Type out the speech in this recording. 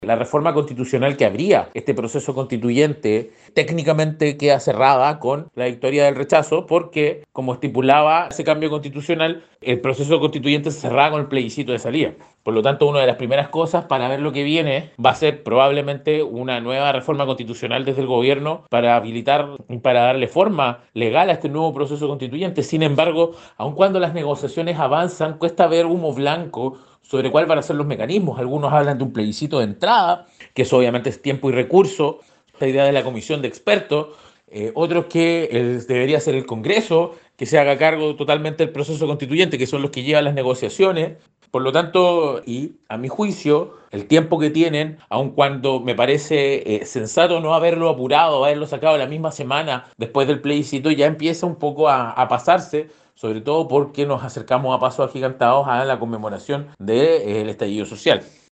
La reforma constitucional que abría este proceso constituyente técnicamente queda cerrada con la victoria del rechazo porque, como estipulaba ese cambio constitucional, el proceso constituyente se cerraba con el plebiscito de salida. Por lo tanto, una de las primeras cosas para ver lo que viene va a ser probablemente una nueva reforma constitucional desde el gobierno para habilitar, para darle forma legal a este nuevo proceso constituyente. Sin embargo, aun cuando las negociaciones avanzan, cuesta ver humo blanco sobre cuáles van a ser los mecanismos. Algunos hablan de un plebiscito de entrada, que eso obviamente es tiempo y recurso, esta idea de la comisión de expertos, otros que debería ser el Congreso, que se haga cargo totalmente del proceso constituyente, que son los que llevan las negociaciones. Por lo tanto, y a mi juicio, el tiempo que tienen, aun cuando me parece sensato no haberlo apurado, haberlo sacado la misma semana después del plebiscito, ya empieza un poco a pasarse, sobre todo porque nos acercamos a pasos agigantados a la conmemoración del estallido social.